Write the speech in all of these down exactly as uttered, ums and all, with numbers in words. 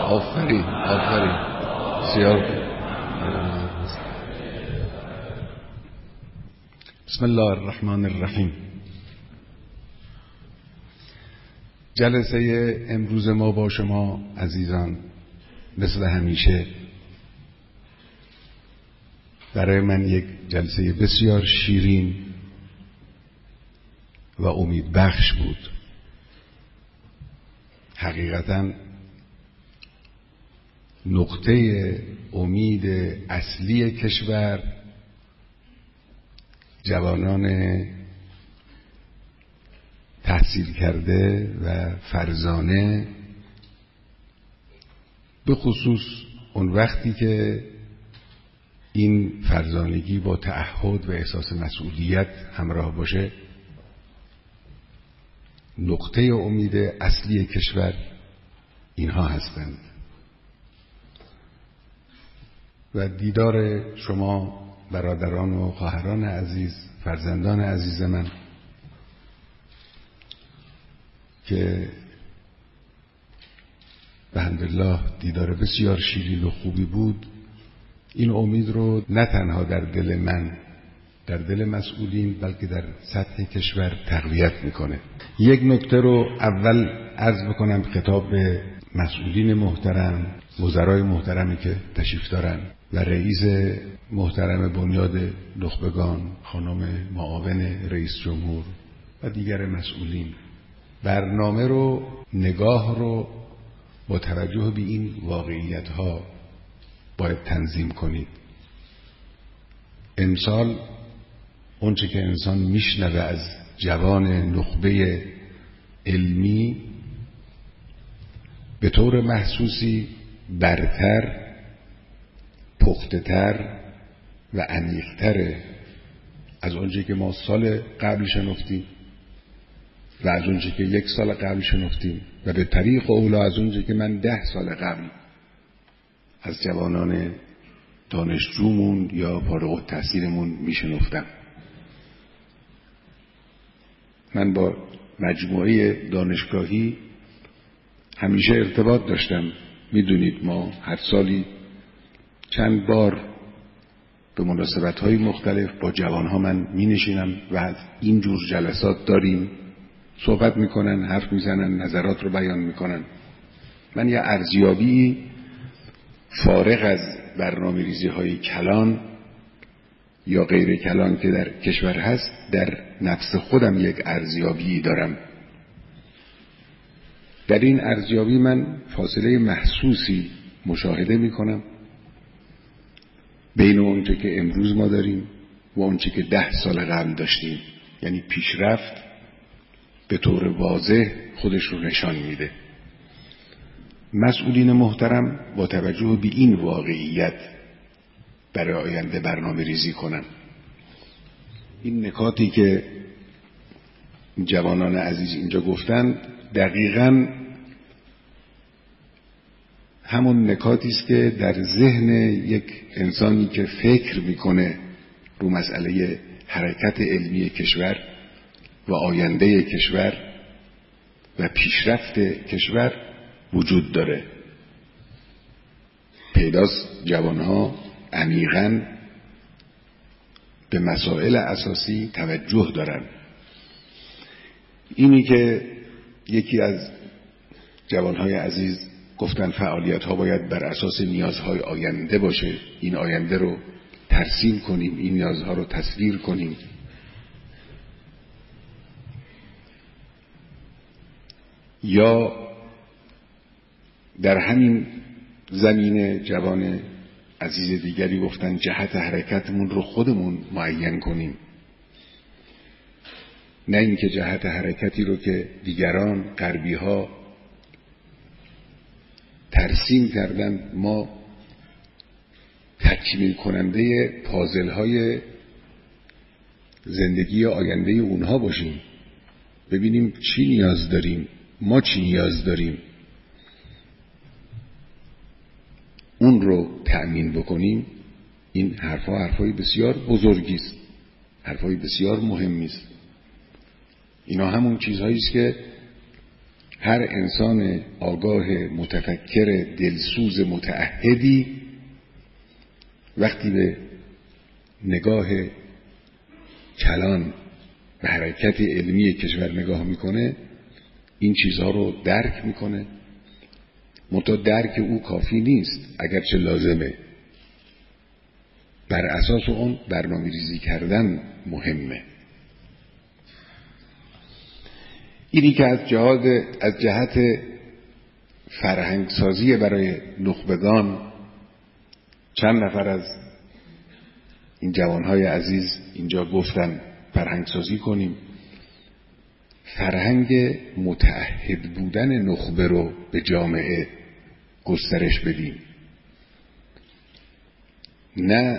آفرین آفرین بسیار. بسم الله الرحمن الرحیم. جلسه امروز ما با شما عزیزان مثل همیشه برای من یک جلسه بسیار شیرین و امید بخش بود. حقیقتاً نقطه امید اصلی کشور جوانان تحصیل کرده و فرزانه، به خصوص اون وقتی که این فرزانگی با تعهد و احساس مسئولیت همراه باشه، نقطه امید اصلی کشور اینها هستند. و دیدار شما برادران و خواهران عزیز، فرزندان عزیز من که بحمدالله دیدار بسیار شیرین و خوبی بود، این امید رو نه تنها در دل من، در دل مسئولین، بلکه در سطح کشور تقویت میکنه. یک نکته رو اول عرض بکنم خطاب به مسئولین محترم، وزرای محترمی که تشریف دارن و رئیس محترم بنیاد نخبگان خانم معاون رئیس جمهور و دیگر مسئولین. برنامه رو، نگاه رو با توجه به این واقعیت ها باید تنظیم کنید. امسال اونچه که انسان میشنوه از جوان نخبه علمی به طور محسوسی برتر، پخته‌تر و عمیق‌تر از اونچه که ما سال قبل شنفتیم و از اونچه که یک سال قبل شنفتیم و به طریق اولا از اونچه که من ده سال قبل از جوانان دانشجومون یا فارغ التحصیلمون میشنفتم. من با مجموعه دانشگاهی همیشه ارتباط داشتم. میدونید ما هر سالی چند بار به مناسبت‌های مختلف با جوانها من می نشینم و از این جور جلسات داریم، صحبت میکنن، حرف میزنن، نظرات رو بیان میکنن. من یه ارزیابی فارغ از برنامه ریزی های کلان یا غیر کلان که در کشور هست، در نفس خودم یک ارزیابی دارم. در این ارزیابی من فاصله محسوسی مشاهده میکنم بین اونچه که امروز ما داریم و اونچه که ده سال قبل داشتیم. یعنی پیشرفت به طور واضح خودش رو نشان میده. مسئولین محترم با توجه به این واقعیت برای آینده برنامه ریزی کنن. این نکاتی که جوانان عزیز اینجا گفتن دقیقاً همون نکاتی است که در ذهن یک انسانی که فکر میکنه رو مسئله حرکت علمی کشور و آینده کشور و پیشرفت کشور وجود داره. پیداست جوانها عمیقاً به مسائل اساسی توجه دارن. اینی که یکی از جوانهای عزیز گفتن فعالیت ها باید بر اساس نیازهای آینده باشه، این آینده رو ترسیم کنیم، این نیازها رو تصویر کنیم. یا در همین زمینه جوان عزیز دیگری گفتن جهت حرکتمون رو خودمون معین کنیم، نه اینکه جهت حرکتی رو که دیگران غربی ها ترسیم کردن ما تکمیل کننده پازل های زندگی آینده اونها باشیم. ببینیم چی نیاز داریم، ما چی نیاز داریم، اون رو تأمین بکنیم. این حرفا حرفای بسیار بزرگی است، حرفای بسیار مهمی است. اینا همون چیزهایی است که هر انسان آگاه متفکر دلسوز متعهدی وقتی به نگاه کلان به حرکت علمی کشور نگاه میکنه این چیزها رو درک میکنه. منتها درک او کافی نیست، اگرچه لازمه. بر اساس اون برنامه ریزی کردن مهمه. اینی که از جهاد از جهت فرهنگ سازی برای نخبگان چند نفر از این جوانهای عزیز اینجا گفتن فرهنگ سازی کنیم. فرهنگ متعهد بودن نخبه رو به جامعه گسترش بدیم، نه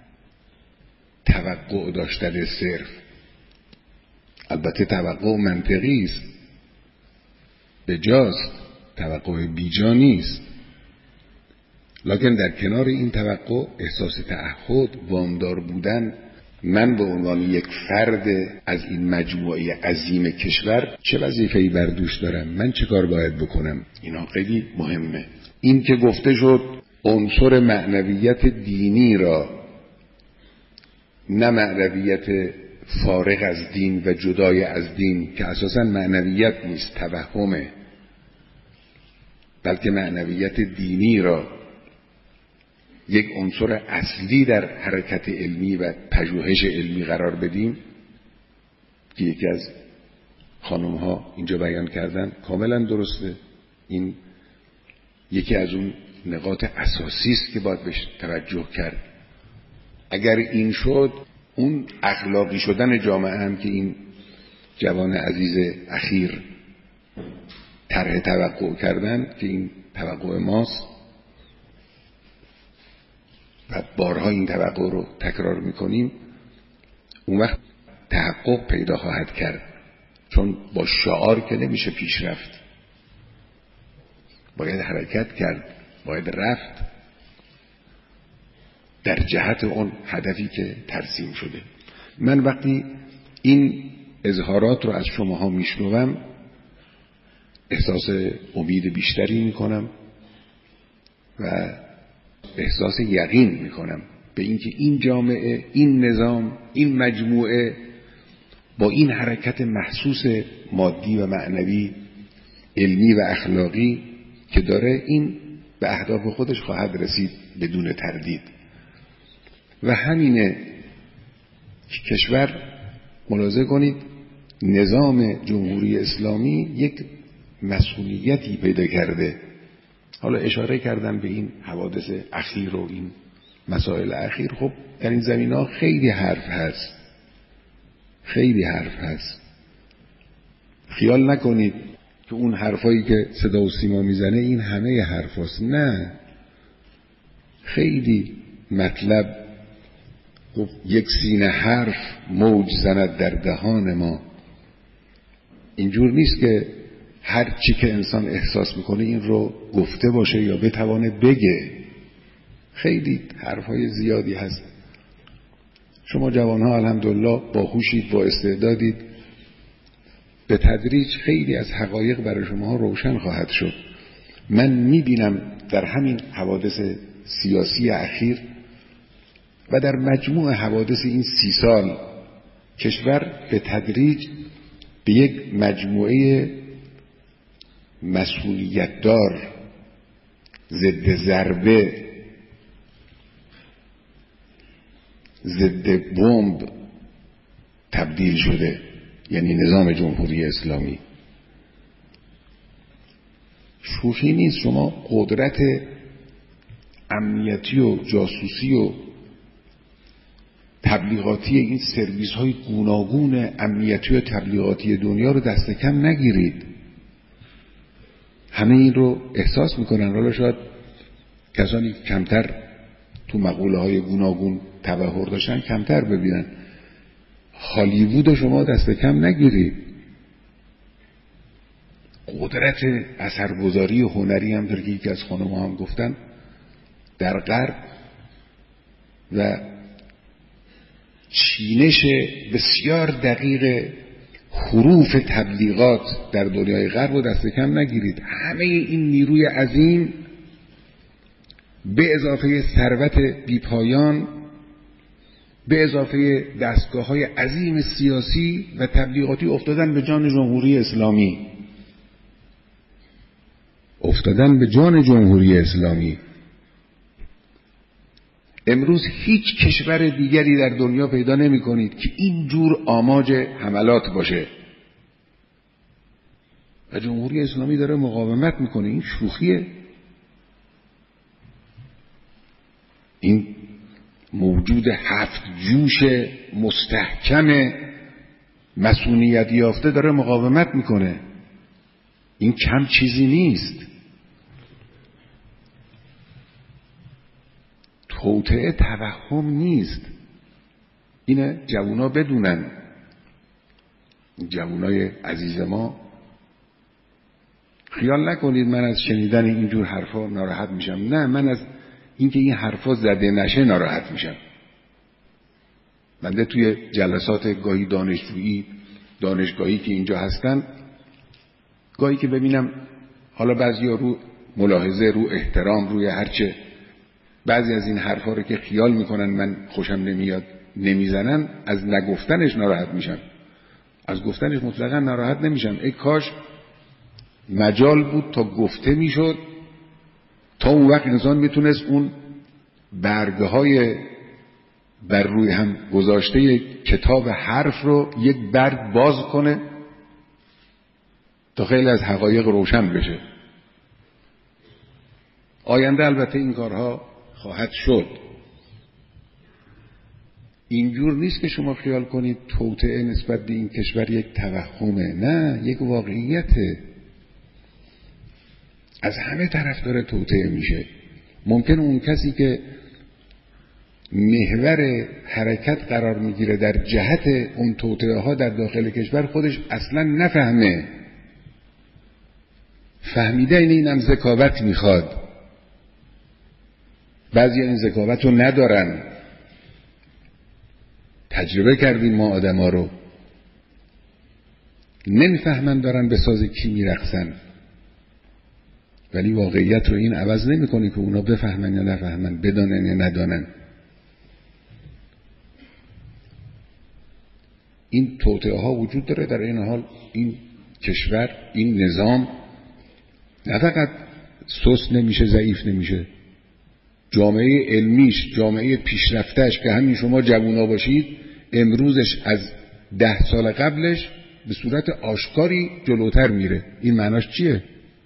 توقع داشتن صرف. البته توقع منطقی است، به جاست، توقع بیجا نیست، لکن در کنار این توقع احساس تعهد، وامدار بودن. من به عنوان یک فرد از این مجموعه عظیم کشور چه وظیفه‌ای بر دوش دارم، من چه کار باید بکنم، اینا خیلی مهمه. این که گفته شد عنصر معنویت دینی را، نه معنویت فارغ از دین و جدای از دین که اساساً معنویت نیست، توهمه، بلکه معنویت دینی را یک عنصر اصلی در حرکت علمی و پژوهش علمی قرار بدیم که یکی از خانم ها اینجا بیان کردن کاملا درسته. این یکی از اون نقاط اساسی است که باید بهش توجه کرد. اگر این شد، اون اخلاقی شدن جامعه هم که این جوان عزیز اخیر طرح توقع کردن که این توقع ماست و بارها این توقع رو تکرار میکنیم، اون وقت تحقق پیدا خواهد کرد. چون با شعار که نمیشه پیش رفت، باید حرکت کرد، باید رفت در جهت اون هدفی که ترسیم شده. من وقتی این اظهارات رو از شماها میشنوم احساس امید بیشتری میکنم و احساس یقین میکنم به اینکه این جامعه، این نظام، این مجموعه با این حرکت محسوس مادی و معنوی، علمی و اخلاقی که داره، این به اهداف خودش خواهد رسید بدون تردید. و همینه که کشور، ملاحظه کنید، نظام جمهوری اسلامی یک مسئولیتی پیدا کرده. حالا اشاره کردم به این حوادث اخیر و این مسائل اخیر. خب در این زمینه خیلی حرف هست، خیلی حرف هست. خیال نکنید که اون حرفایی که صدا و سیما میزنه این همه حرف هست. نه، خیلی مطلب. خب یک سینه حرف موج زند در دهان ما. اینجور نیست که هر چی که انسان احساس میکنه این رو گفته باشه یا بتوانه بگه. خیلی حرفهای زیادی هست. شما جوانها الحمدلله باهوشید، با استعدادید، به تدریج خیلی از حقایق برای شما روشن خواهد شد. من میبینم در همین حوادث سیاسی اخیر و در مجموع حوادث این سی سال کشور به تدریج به یک مجموعه مسئولیت دار، ضد ضربه، ضد بمب تبدیل شده، یعنی نظام جمهوری اسلامی. شوخی نیست. شما قدرت امنیتی و جاسوسی و تبلیغاتی این سرویس های گوناگون امنیتی و تبلیغاتی دنیا رو دست کم نگیرید. همه این رو احساس میکنن. حالا شاید کسانی کمتر تو مقوله های گوناگون تبحر داشتن کمتر ببینن. هالیوود شما دست کم نگیرید. قدرت اثرگذاری هنری هم داره که یکی از خانم ها هم گفتن در غرب و چینش بسیار دقیق حروف تبلیغات در دنیای غرب رو دست کم نگیرید. همه این نیروی عظیم به اضافه ثروت بیپایان، به اضافه دستگاه‌های عظیم سیاسی و تبلیغاتی افتادن به جان جمهوری اسلامی. افتادن به جان جمهوری اسلامی. امروز هیچ کشور دیگری در دنیا پیدا نمی کنید که اینجور آماج حملات باشه و جمهوری اسلامی داره مقاومت میکنه. این شوخیه؟ این موجود هفت جوش مستحکم مسئولیت یافته داره مقاومت میکنه. این کم چیزی نیست. توطئه توهم نیست. اینه جوونا بدونن. جوونای عزیز ما خیال نکنید من از شنیدن اینجور حرفا ناراحت میشم. نه، من از اینکه این حرفا زده نشه ناراحت میشم. بنده توی جلسات گاهی دانشجویی دانشگاهی که اینجا هستن، گاهی که ببینم حالا بعضیا رو ملاحظه، رو احترام، روی هرچه بعضی از این حرفا رو که خیال میکنن من خوشم نمیاد نمیزنن، از نگفتنش ناراحت میشم. از گفتنش مطلقا ناراحت نمیشم. ای کاش مجال بود تا گفته میشد، تا اون وقت انسان میتونست اون برگه های بر روی هم گذاشته کتاب حرف رو یک برگ باز کنه تا خیلی از حقایق روشن بشه. آینده البته این کارها خواهد شد. اینجور نیست که شما خیال کنید توطئه نسبت به این کشور یک توهمه. نه، یک واقعیته. از همه طرف داره توطئه میشه. ممکن اون کسی که محور حرکت قرار میگیره در جهت اون توطئه ها در داخل کشور خودش اصلا نفهمه. فهمیدن اینم ذکاوت میخواد. بعضی این ذکاوت رو ندارن. تجربه کردیم ما آدم ها رو. نمیفهمن دارن به ساز کی میرقصن. ولی واقعیت رو این عوض نمی کنه که اونا بفهمن یا نفهمن، بدانن یا ندانن. این توطئه ها وجود داره. در این حال این کشور، این نظام نه فقط سست نمیشه، ضعیف نمیشه. جامعه علمیش، جامعه پیشرفتهش که همین شما جوونا باشید، امروزش از ده سال قبلش به صورت آشکاری جلوتر میره. این معناش چیه؟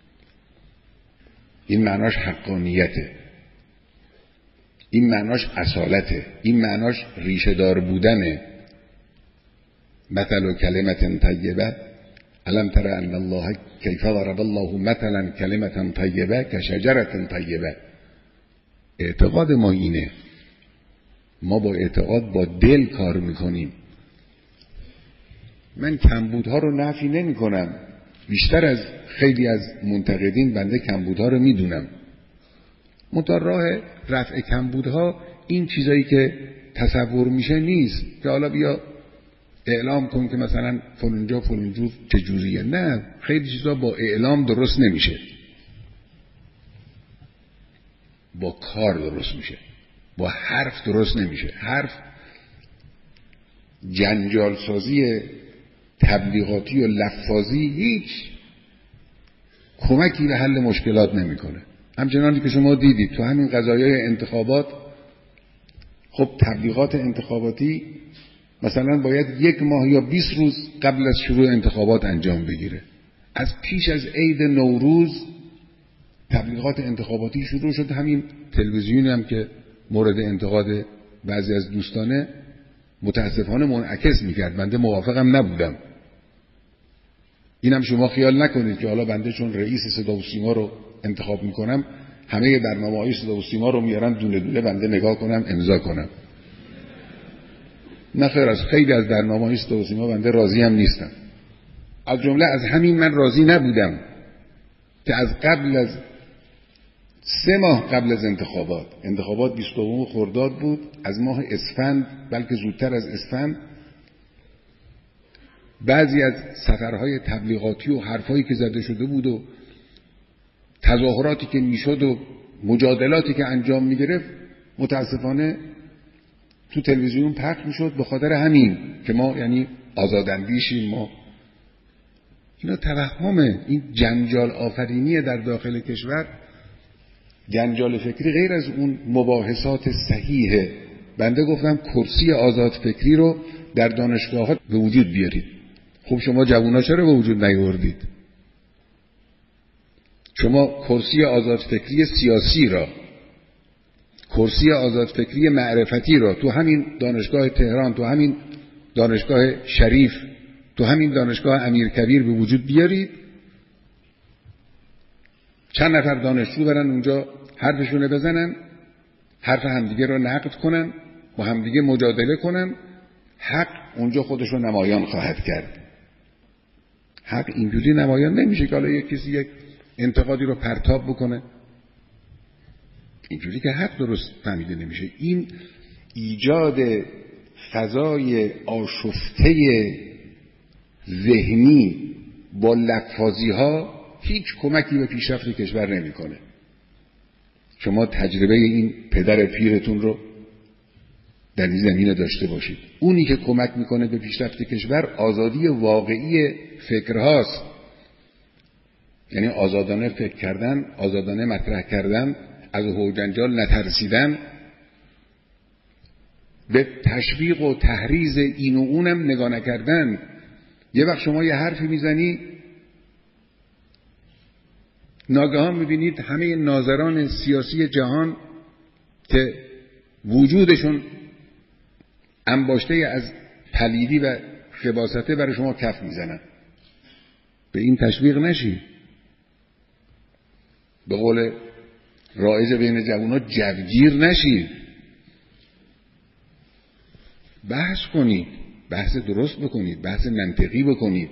این معناش حقانیته. این معناش اصالته. این معناش ریشه دار بودنه. مثل کلمت طیبه الم تر ان الله کیف ضرب الله مثلا کلمت طیبه کشجره طیبه. اعتقاد ما اینه. ما با اعتقاد با دل کار میکنیم. من کمبودها رو نفی نمی کنم. بیشتر از خیلی از منتقدین بنده کمبودها رو میدونم. منتها راه رفع کمبودها این چیزایی که تصور میشه نیست که حالا بیا اعلام کن که مثلا فلانجا فلانجور چجوریه. نه، خیلی چیزا با اعلام درست نمیشه، با کار درست میشه. با حرف درست نمیشه. حرف جنجال سازی تبلیغاتی و لفاظی هیچ کمکی به حل مشکلات نمیکنه. همچنانی که شما دیدید تو همین قضایای انتخابات، خب تبلیغات انتخاباتی مثلا باید یک ماه یا بیست روز قبل از شروع انتخابات انجام بگیره. از پیش از عید نوروز تبلیغات انتخاباتی شروع شد. همین تلویزیونی هم که مورد انتقاد بعضی از دوستانه متاسفانه منعکس میکرد. بنده موافقم نبودم. اینم شما خیال نکنید که حالا بنده چون رئیس صدا و سیما رو انتخاب میکنم همه برنامه‌های صدا و سیما رو میارن دونه دونه بنده نگاه کنم امضا کنم. نه خیر، از خیلی از برنامه‌های صدا و سیما بنده راضی هم نیستم. از جمله از همین من راضی نبودم که از قبل از سه ماه قبل از انتخابات، انتخابات بیست و دوم خرداد بود، از ماه اسفند بلکه زودتر از اسفند بعضی از سفرهای تبلیغاتی و حرفایی که زده شده بود و تظاهراتی که میشد و مجادلاتی که انجام میگرفت متاسفانه تو تلویزیون پخش میشد به خاطر همین که ما یعنی آزاداندیشیم. ما اینا توهمه. این جنجال آفرینی در داخل کشور، جنجال فکری غیر از اون مباحثات صحیحه. بنده گفتم کرسی آزاد فکری رو در دانشگاه‌ها به وجود بیارید. خب شما جوونا چرا به وجود نیاوردید؟ شما کرسی آزاد فکری سیاسی را، کرسی آزاد فکری معرفتی را تو همین دانشگاه تهران، تو همین دانشگاه شریف، تو همین دانشگاه امیرکبیر به وجود بیارید. چند نفر دانشجو برن اونجا حرفشونه بزنن، حرف همدیگه رو نقد کنن، با همدیگه مجادله کنن. حق اونجا خودش رو نمایان خواهد کرد. حق اینجوری نمایان نمیشه که حالا یک کسی یک انتقادی رو پرتاب بکنه. اینجوری که حق درست فهمیده نمیشه. این ایجاد فضای آشفته ذهنی با لفاظی ها هیچ کمکی به پیشرفت کشور نمیکنه. شما تجربه این پدر پیرتون رو در این زمینه داشته باشید. اونی که کمک میکنه به پیشرفت کشور آزادی واقعی فکرهاست. یعنی آزادانه فکر کردن، آزادانه مطرح کردن، از هو جنجال نترسیدن، به تشویق و تحریض این و اونم نگاه نکردن. یه وقت شما یه حرفی میزنی، ناگهان میبینید همه ناظران سیاسی جهان که وجودشون انباشته از پلیدی و خباثته برای شما کف میزنن. به این تشویق نشی. به قول رایج بین جوونا جوگیر نشید. بحث کنید، بحث درست بکنید، بحث منطقی بکنید،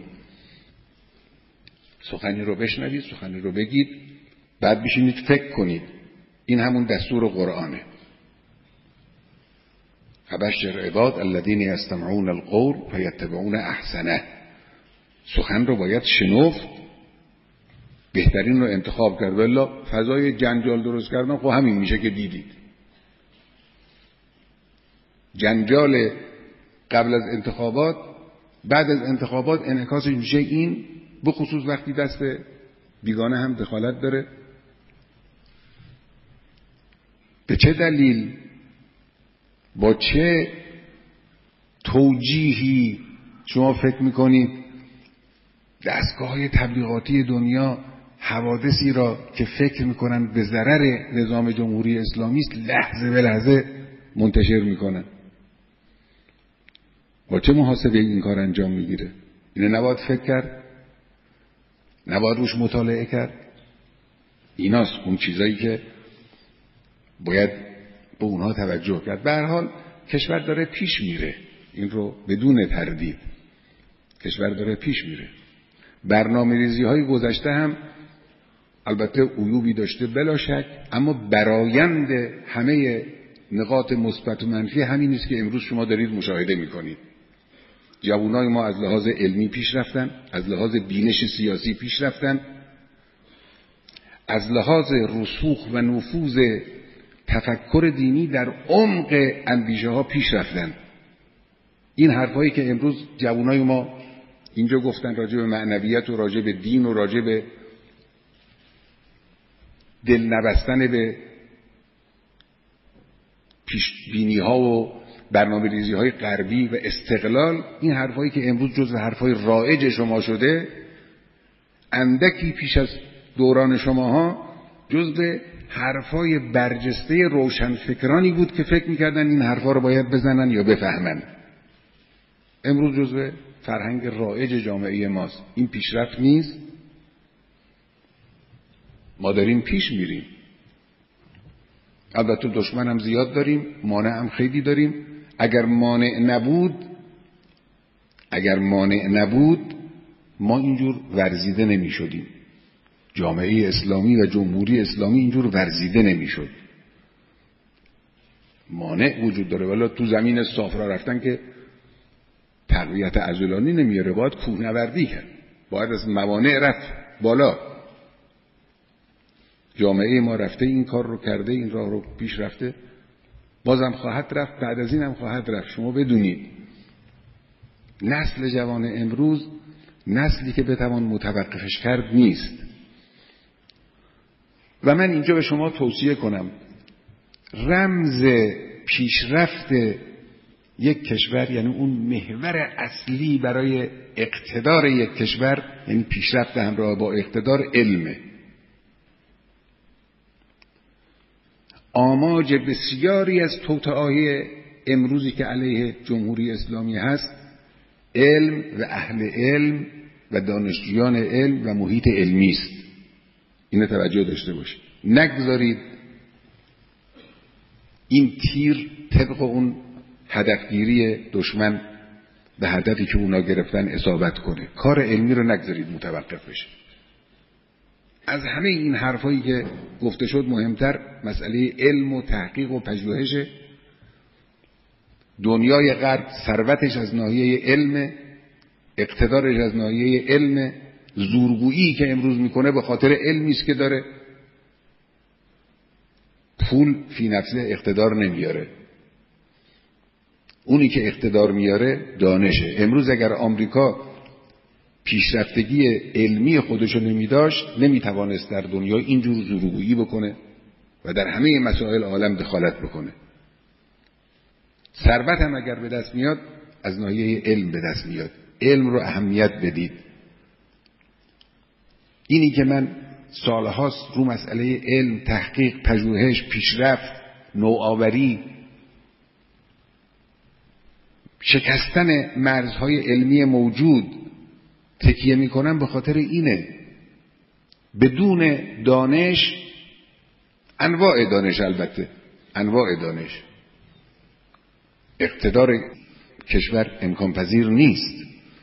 سخنی رو بشنوید، سخنی رو بگید، بعد بشینید فکر کنید. این همون دستور قرآنه. فبشر عباد الذین یستمعون القول فیتبعون احسنه. سخن رو باید شنفت، بهترین رو انتخاب کرد. والله فضای جنجال درست کردن خب همین میشه که دیدید. جنجال قبل از انتخابات، بعد از انتخابات انعکاسش میشه این، به خصوص وقتی دست بیگانه هم دخالت داره. به چه دلیل، با چه توجیهی شما فکر میکنید دستگاه‌های تبلیغاتی دنیا حوادثی را که فکر میکنن به ضرر نظام جمهوری اسلامی است لحظه به لحظه منتشر میکنن؟ با چه محاسبه این کار انجام میگیره؟ اینو نباید فکر کرد؟ نباید روش مطالعه کرد؟ ایناست اون چیزایی که باید به اونها توجه کرد. به هر حال کشور داره پیش میره، این رو بدون تردید کشور داره پیش میره. برنامه ریزی های گذشته هم البته عیوبی داشته بلا شک، اما برآیند همه نقاط مثبت و منفی همین است که امروز شما دارید مشاهده میکنید. جوانای ما از لحاظ علمی پیش رفتن، از لحاظ بینش سیاسی پیش رفتن، از لحاظ رسوخ و نفوذ تفکر دینی در عمق اندیشه ها پیش رفتن. این حرفایی که امروز جوانای ما اینجا گفتن راجع به معنویت و راجع به دین و راجع به دل نبستن به پیشبینی ها و برنامه ریزی های غربی و استقلال، این حرفایی که امروز جزو حرفای رایج شما شده، اندکی پیش از دوران شماها جزو حرفای برجسته روشنفکرانی بود که فکر میکردن این حرفا رو باید بزنن یا بفهمن. امروز جزو فرهنگ رایج جامعه ماست. این پیشرفت نیست. ما داریم پیش میریم. البته دشمن هم زیاد داریم، مانع هم خیلی داریم. اگر مانع نبود اگر مانع نبود ما اینجور ورزیده نمی شدیم. جامعه اسلامی و جمهوری اسلامی اینجور ورزیده نمی شد. مانع وجود داره. ولی تو زمین صاف را رفتن که تقویت عضلانی نمیاره، باید کوهنوردی کرد، باید از موانع رفت بالا. جامعه ما رفته این کار رو کرده، این راه رو پیش رفته، بازم خواهد رفت، بعد از این هم خواهد رفت. شما بدونید نسل جوان امروز نسلی که بتوان متوقفش کرد نیست. و من اینجا به شما توصیه کنم، رمز پیشرفت یک کشور، یعنی اون محور اصلی برای اقتدار یک کشور، یعنی پیشرفت همراه با اقتدار، علمه. آماج بسیاری از توطئه‌های امروزی که علیه جمهوری اسلامی هست، علم و اهل علم و دانشجویان علم و محیط علمی است. اینو توجه داشته باشید. نگذارید این تیر طبق اون هدفگیری دشمن به هدفی که اونا گرفتن اصابت کنه. کار علمی رو نگذارید متوقف بشه. از همه این حرفایی که گفته شد مهمتر مسئله علم و تحقیق و پژوهش. دنیای غرب ثروتش از ناحیه علم، اقتدارش از ناحیه علم، زورگویی که امروز میکنه به خاطر علمی است که داره. پول فی نفسه اقتدار نمیاره، اونی که اقتدار میاره دانشه. امروز اگر آمریکا پیشرفتگی علمی خودشو نمیداشت، نمیتوانست در دنیا اینجور زورگویی بکنه و در همه مسائل عالم دخالت بکنه. ثروت هم اگر به دست میاد از ناحیه علم به دست میاد. علم رو اهمیت بدید. اینی که من سالهاست رو مسئله علم، تحقیق، پژوهش، پیشرفت، نوآوری، شکستن مرزهای علمی موجود تکیه میکنم به خاطر اینه. بدون دانش، انواع دانش، البته انواع دانش، اقتدار کشور امکان پذیر نیست.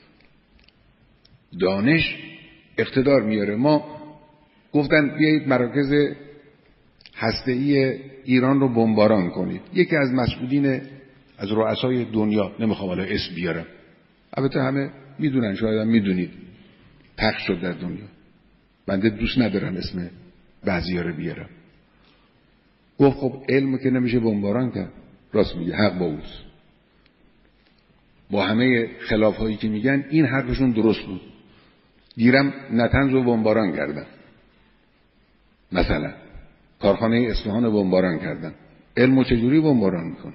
دانش اقتدار میاره. ما گفتن بیایید مراکز هسته‌ای ایران رو بمباران کنید. یکی از مسئولین از رؤسای دنیا، نمیخوام حالا اسم بیارم، البته همه میدونن، شاید هم میدونید، پخش شد در دنیا، بنده دوست ندارم اسم بعضیا رو بیارم، گفت خب علم که نمیشه بمباران کرد. راست میگه، حق با اوست. با همه خلافهایی که میگن این حرفشون درست بود. گیرم نتنز رو بمباران کردن، مثلا کارخانه اصفهان رو بمباران کردن. علم چجوری بمباران میکنن؟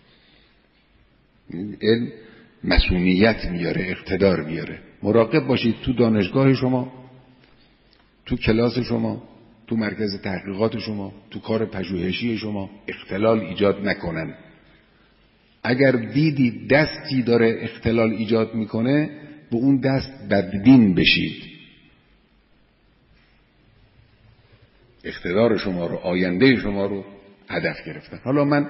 علم مسئولیت میاره، اقتدار میاره. مراقب باشید تو دانشگاه شما، تو کلاس شما، تو مرکز تحقیقات شما، تو کار پژوهشی شما اختلال ایجاد نکنن. اگر دیدید دستی داره اختلال ایجاد میکنه، به اون دست بدبین بشید. اقتدار شما رو، آینده شما رو هدف گرفتن. حالا من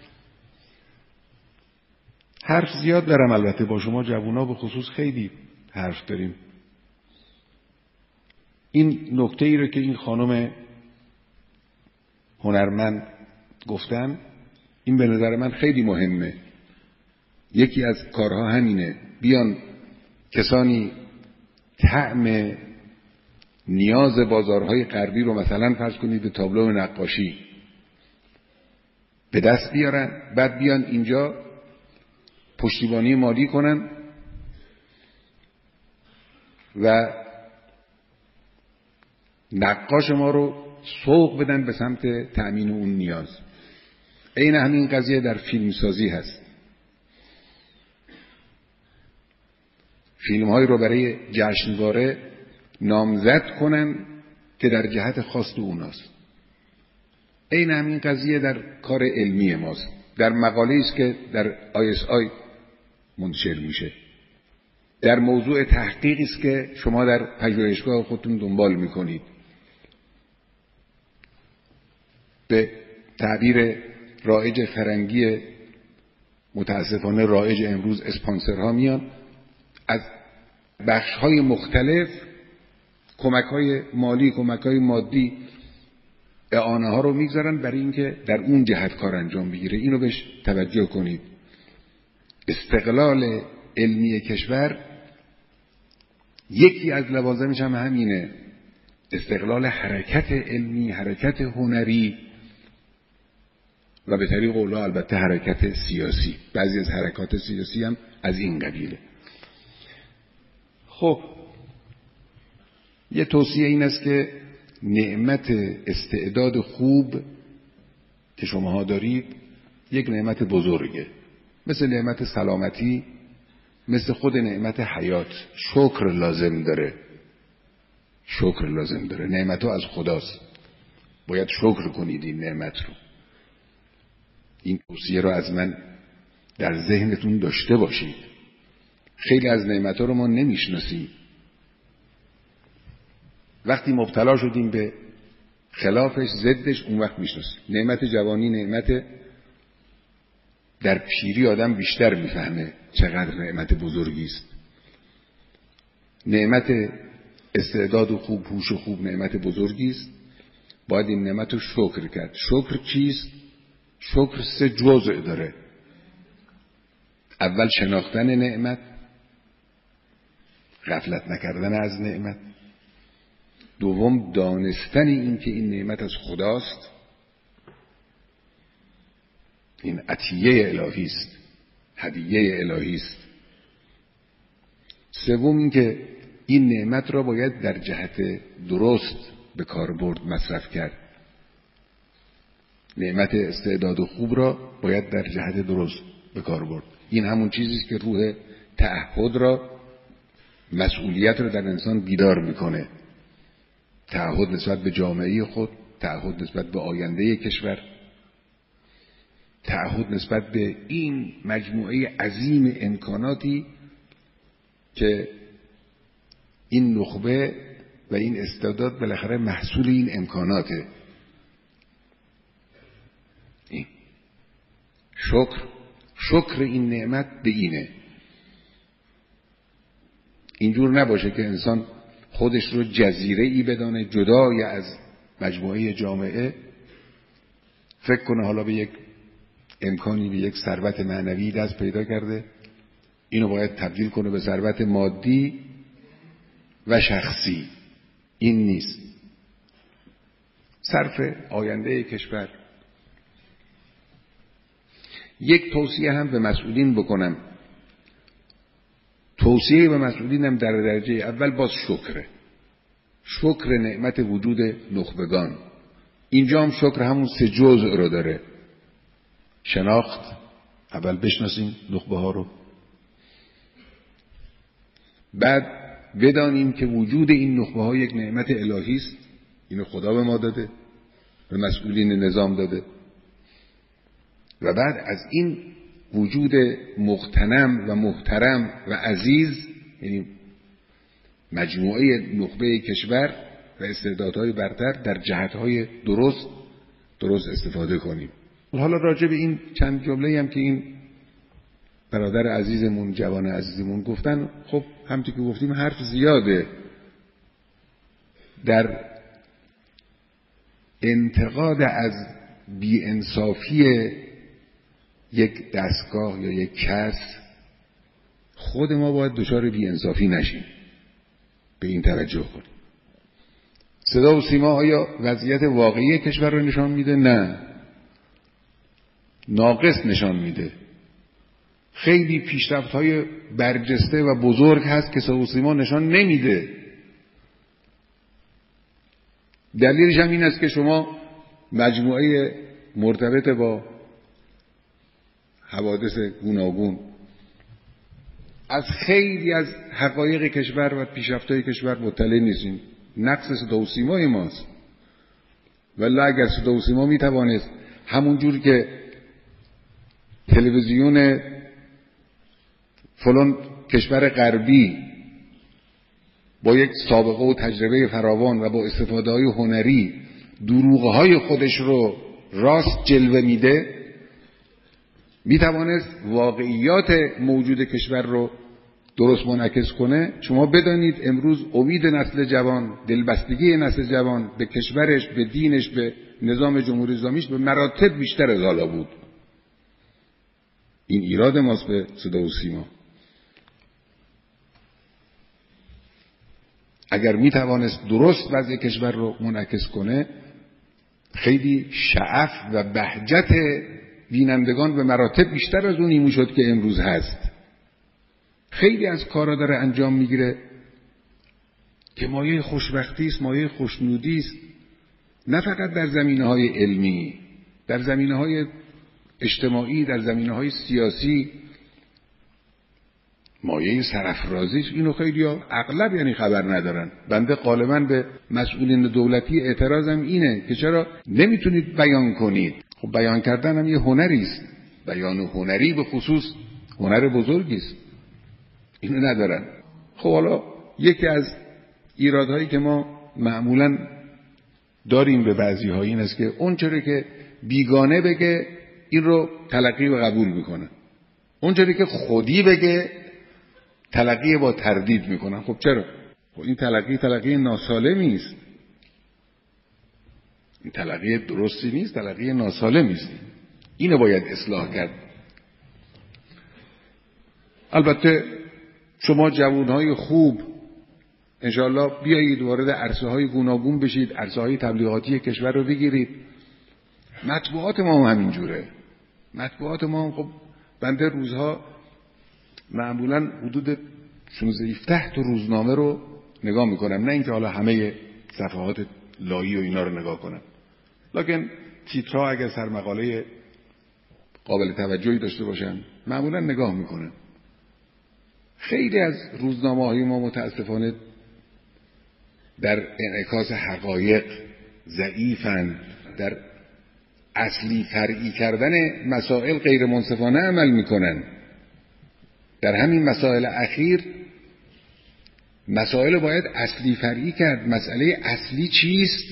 حرف زیاد دارم، البته با شما جوونا به خصوص خیلی حرف داریم. این نکته ای رو که این خانم هنرمند گفتن، این به نظر من خیلی مهمه. یکی از کارها همینه، بیان کسانی طعم نیاز بازارهای غربی رو مثلا فرض کنید به تابلو نقاشی به دست بیارن، بعد بیان اینجا پشتیبانی مالی کنن و نقاش ما رو سوق بدن به سمت تأمین اون نیاز. عین همین قضیه در فیلمسازی هست. فیلم‌هایی رو برای جشنواره نامزد کنن که در جهت خواست اوناست. عین همین قضیه در کار علمی ماست. در مقاله‌ای است که در آی اس آی منتشر میشه، در موضوع تحقیقی است که شما در پژوهشگاه خودتون دنبال میکنید. به تعبیر رایج فرنگی متاسفانه رایج امروز، اسپانسرها میان از بخش‌های مختلف کمک‌های مالی، کمک‌های مادی، اعانه‌ها رو میگذارن برای اینکه در اون جهت کار انجام بگیره. اینو بهش توجه کنید. استقلال علمی کشور یکی از لوازمش هم همینه، استقلال حرکت علمی، حرکت هنری و به طریق اولی البته حرکت سیاسی. بعضی از حرکات سیاسی هم از این قبیله. خب یه توصیه این است که نعمت استعداد خوب که شماها دارید یک نعمت بزرگه، مثل نعمت سلامتی، مثل خود نعمت حیات. شکر لازم داره، شکر لازم داره. نعمت ها از خداست، باید شکر کنید این نعمت رو. این توصیه رو از من در ذهنتون داشته باشید. خیلی از نعمت ها رو ما نمیشناسیم. وقتی مبتلا شدیم به خلافش، ضدش، اون وقت میشناسیم. نعمت جوانی نعمت، در پیری آدم بیشتر میفهمه چقدر نعمت بزرگی است. نعمت استعداد و خوب، هوش و خوب نعمت بزرگی است. باید این نعمت رو شکر کرد. شکر چیست؟ شکر سه جزء داره. اول شناختن نعمت، غفلت نکردن از نعمت. دوم دانستن این که این نعمت از خداست، این عطیه الهی است، هدیه الهی است. سوم این که این نعمت را باید در جهت درست به کار برد، مصرف کرد. نعمت استعداد خوب را باید در جهت درست به کار برد. این همون چیزیست که روح تعهد را، مسئولیت را در انسان بیدار میکنه. تعهد نسبت به جامعه خود، تعهد نسبت به آینده کشور، تعهد نسبت به این مجموعه عظیم امکاناتی که این نخبه و این استعداد بالاخره محصول این امکاناته. این شکر، شکر این نعمت به اینه. اینجور نباشه که انسان خودش رو جزیره ای بدانه، جدای از مجموعه جامعه، فکر کنه حالا به یک امکانی، به یک ثروت معنوی دست پیدا کرده، اینو باید تبدیل کنه به ثروت مادی و شخصی. این نیست. صرف آینده کشور. یک توصیه هم به مسئولین بکنم. توصیه به مسئولین هم در درجه اول باز شکره. شکر نعمت وجود نخبگان. اینجا هم شکر همون سه جزء رو داره. شناخت، اول بشناسیم نخبه ها رو، بعد بدانیم که وجود این نخبه ها یک نعمت الهی است. اینو خدا به ما داده، به مسئولین نظام داده. و بعد از این وجود مغتنم و محترم و عزیز، یعنی مجموعه نخبه کشور و استعدادهای برتر، در جهتهای درست درست استفاده کنیم. حالا راجع به این چند جمله هم که این برادر عزیزمون، جوان عزیزمون گفتن، خب همونطور که گفتیم حرف زیاده. در انتقاد از بی‌انصافی یک دستگاه یا یک کس، خود ما باید دچار بی‌انصافی نشیم. به این توجه کنیم. صدا و سیما آیا وضعیت واقعی کشور رو نشان میده؟ نه، ناقص نشان میده. خیلی پیشرفت‌های برجسته و بزرگ هست که صدا و سیما نشان نمیده. دلیلش هم این است که شما مجموعه مرتبط با حوادث گوناگون از خیلی از حقایق کشور و پیشرفت‌های کشور مطلع نیستین. نقص صدا و سیمای ماست. ولی اگر صدا و سیما میتوانست همونجور که تلویزیون فلان کشور غربی با یک سابقه و تجربه فراوان و با استفاده های هنری دروغه های خودش رو راست جلوه میده، میتوانست واقعیات موجود کشور رو درست منعکس کنه. شما بدانید امروز امید نسل جوان، دلبستگی نسل جوان به کشورش، به دینش، به نظام جمهوری اسلامیش به مراتب بیشتر از حالا بود. این ایراد ماست به صدا و سیما. اگر میتوانست درست وضع کشور رو منعکس کنه، خیلی شعف و بهجت بینندگان به مراتب بیشتر از اونی میشد که امروز هست. خیلی از کارا داره انجام میگیره که مایه خوشبختی است، مایه خوشنودی است، نه فقط در زمینه‌های علمی، در زمینه‌های اجتماعی، در زمینه‌های سیاسی، مایه سرافرازیش. اینو خیلی‌ها اغلب یعنی خبر ندارن. بنده غالباً به مسئولین دولتی اعتراضم اینه که چرا نمیتونید بیان کنید؟ خب بیان کردن هم یه هنری است. بیان هنری به خصوص هنر بزرگی است. اینو ندارن. خب حالا یکی از ایرادهایی که ما معمولاً داریم به بعضی‌ها این است که اون چیزی که بیگانه بگه این رو تلقی و قبول میکنه، اون چیزی که خودی بگه تلقی با تردید میکنن. خب چرا؟ خب این تلقی تلقی ناسالمی است، این تلقی درستی نیست، تلقی ناسالمی است. اینو باید اصلاح کرد. البته شما جوانهای خوب انشاءالله بیایید وارد عرصه های گوناگون بشید، عرصه های تبلیغاتی کشور رو بگیرید. مطبوعات ما هم همینجوره. مطبوعات ما هم خب بنده روزها معمولا حدود شانزده هفده تا روزنامه رو نگاه میکنم، نه اینکه حالا همه صفحات لایی و اینا رو نگاه کنم، لکن تیترها اگر سرمقاله قابل توجهی داشته باشن معمولا نگاه میکنم. خیلی از روزنامه های ما متاسفانه در انعکاس حقایق ضعیفند، در اصلی فرعی کردن مسائل غیر منصفانه عمل میکنن. در همین مسائل اخیر مسائل باید اصلی فرعی کرد. مسئله اصلی چیست؟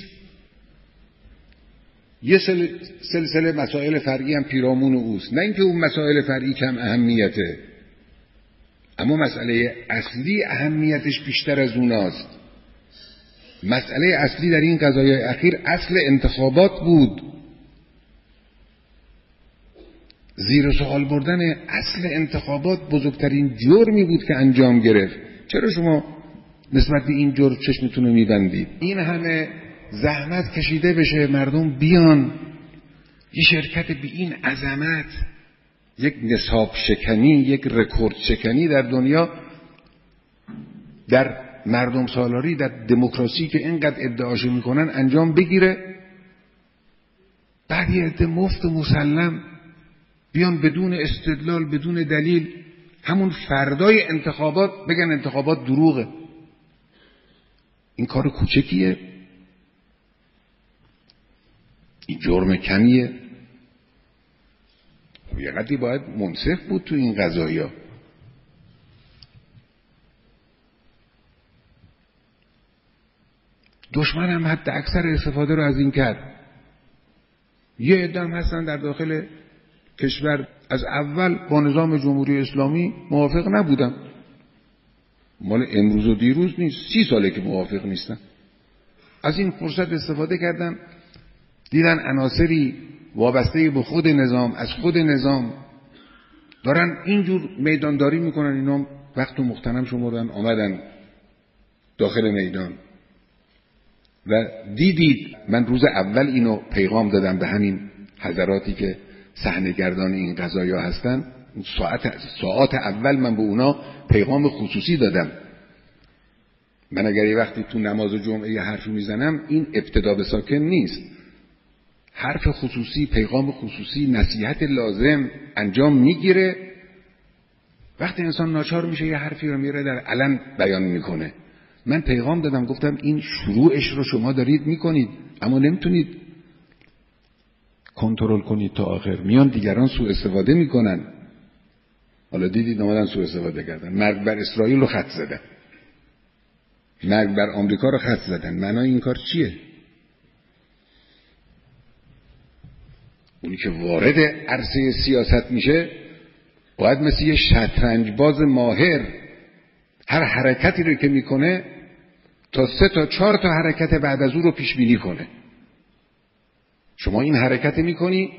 یه سلسله مسائل فرعی هم پیرامون اوست، نه اینکه اون مسائل فرعی کم اهمیته، اما مسئله اصلی اهمیتش بیشتر از اوناست. مسئله اصلی در این قضایای اخیر اصل انتخابات بود. زیر سوال بردن اصل انتخابات بزرگترین جرمی بود که انجام گرفت. چرا شما نسبت به این جرم چشمتون رو میبندید؟ این همه زحمت کشیده بشه، مردم بیان، یه شرکت به این عظمت، یک نصاب شکنی، یک رکورد شکنی در دنیا، در مردم سالاری، در دموکراسی که اینقدر ادعاشو میکنن انجام بگیره. بعد یه عده مفت و مسلم بیان بدون استدلال، بدون دلیل، همون فردای انتخابات بگن انتخابات دروغه. این کار کوچکیه؟ این جرم کمیه؟ یه قدری باید منصف بود تو این قضایا. دشمن هم حد اکثر استفاده رو از این کرد. یه عده هم هستن در داخل کشور از اول با نظام جمهوری اسلامی موافق نبودن، مال امروز و دیروز نیست، سی ساله که موافق نیستن. از این فرصت استفاده کردن، دیدن عناصری وابسته به خود نظام، از خود نظام دارن اینجور میدانداری میکنن، اینا وقت و مغتنم شمردن آمدن داخل میدان. و دیدید من روز اول اینو پیغام دادم به همین حضراتی که صحنه‌گردان این قضایا هستن. ساعت ساعت اول من به اونا پیغام خصوصی دادم. من اگر یه وقتی تو نماز جمعه یه حرف میزنم، این ابتدا به ساکن نیست، حرف خصوصی، پیغام خصوصی، نصیحت لازم انجام میگیره. وقتی انسان ناچار میشه یه حرفی رو میره در علن بیان میکنه. من پیغام دادم، گفتم این شروعش رو شما دارید میکنید اما نمیتونید کنترل کنید تا آخر. میان دیگران سوء استفاده میکنن. حالا دیدید اومدن سوء استفاده کردن، مرگ بر اسرائیل رو خط زدن، مرگ بر آمریکا رو خط زدن. معنای این کار چیه؟ اونی که وارد عرصه سیاست میشه باید مثل یه شطرنج باز ماهر هر حرکتی رو که میکنه تا سه تا چهار تا حرکت بعد از او رو پیش بینی کنه. شما این حرکت میکنی،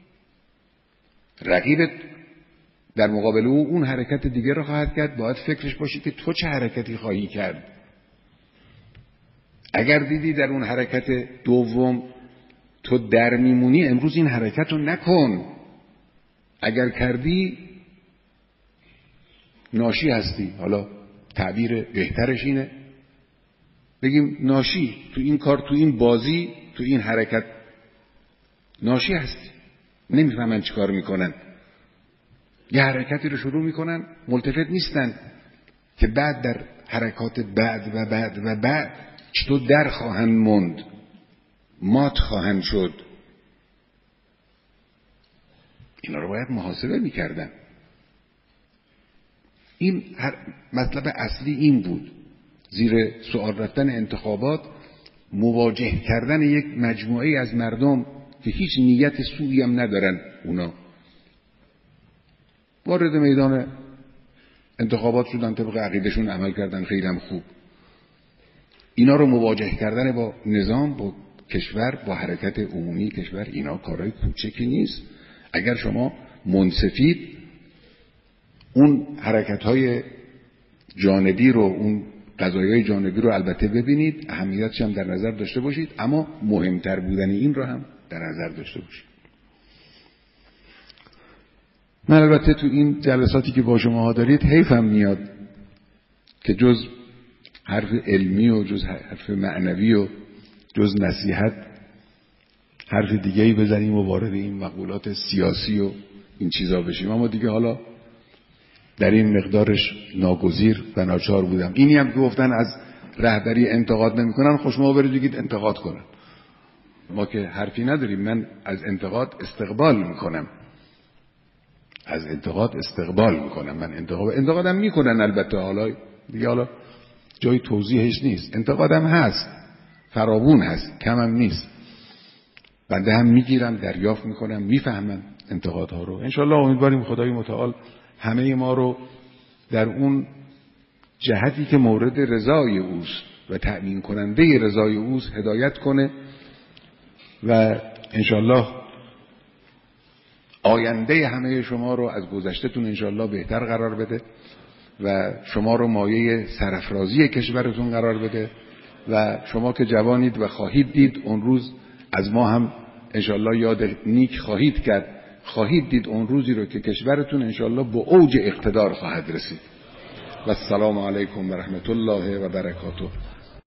رقیبت در مقابل او اون حرکت دیگه رو خواهد کرد، باید فکرش باشی که تو چه حرکتی خواهی کرد. اگر دیدی در اون حرکت دوم تو در میمونی، امروز این حرکت رو نکن. اگر کردی ناشی هستی. حالا تعبیر بهترش اینه بگیم ناشی، تو این کار، تو این بازی، تو این حرکت ناشی هستی. نمیفهمن چی کار میکنن، یه حرکتی رو شروع میکنن، ملتفت نیستن که بعد در حرکات بعد و بعد و بعد چطور در خواهند موند، مات خواهند شد. اینا رو باید محاسبه میکردن. این مطلب اصلی این بود، زیر سوال رفتن انتخابات، مواجه کردن یک مجموعه از مردم که هیچ نیت سوئی هم ندارن، اونا وارد میدان انتخابات شدن، طبق عقیدشون عمل کردن، خیلی هم خوب. اینا رو مواجه کردن با نظام، با کشور، با حرکت عمومی کشور، اینا کارهای کوچکی نیست. اگر شما منصفید اون حرکت‌های جانبی رو، اون قضایای جانبی رو البته ببینید، اهمیتش هم در نظر داشته باشید، اما مهمتر بودن این رو هم در نظر داشته باشید. من البته تو این جلساتی که با شما ها دارید حیفم میاد که جز حرف علمی و جز حرف معنوی و جز نصیحت حرف دیگه‌ای بزنیم و وارد این مقولات سیاسی و این چیزا بشیم. اما دیگه حالا در این مقدارش ناگزیر و ناچار بودم. اینی هم که گفتن از رهبری انتقاد نمی‌کنن، خوش ما برید بگید انتقاد کنن. ما که حرفی نداریم. من از انتقاد استقبال میکنم، از انتقاد استقبال میکنم. من انتقاد انتقادم میکنن البته، حالا دیگه حالا جای توضیحش نیست. انتقادم هست، فراوون هست، کمم نیست. بنده هم میگیرم، دریافت میکنم، میفهمم انتقادها رو. انشالله امیدواریم خدای متعال همه ما رو در اون جهتی که مورد رضای اوست و تأمین کننده رضای اوست هدایت کنه و انشالله آینده همه شما رو از گذشته‌تون انشالله بهتر قرار بده و شما رو مایه سرافرازی کشورتون قرار بده و شما که جوانید و خواهید دید اون روز از ما هم انشالله یاد نیک خواهید کرد، خواهید دید اون روزی رو که کشورتون انشالله به اوج اقتدار خواهد رسید. و السلام علیکم و رحمت الله و برکاته.